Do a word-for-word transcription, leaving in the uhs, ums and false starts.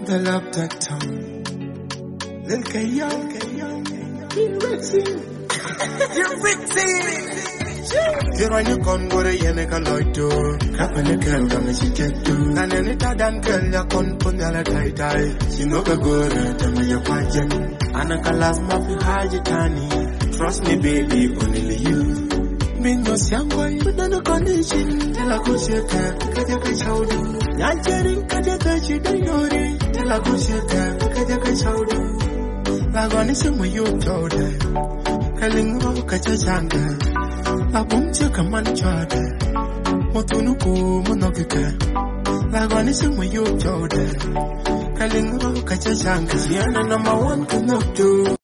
The love that tongue. Lil Kayo, you're waiting. You're waiting. You're on your congo, you're a loito. Kapana girl, come and she get to. And any tadan girl, you're con punala tie tie. She know the good, tell me your pageant. Anakalas mafi hajitani. Trust me, baby, only you. Minus young boy, but on a condition. Tell a good shaker, Kajaka Chowdu. Yanchering Kajaka Chidayori. Tell a good shaker, Kajaka Chowdu. Lagonism with you, Jordan. Kalingo Kachanga. La buncha kamanchada. Motunuku monogika. Lagonism with you, Jordan. Kalingo Kachanga. Yana number one cannot do.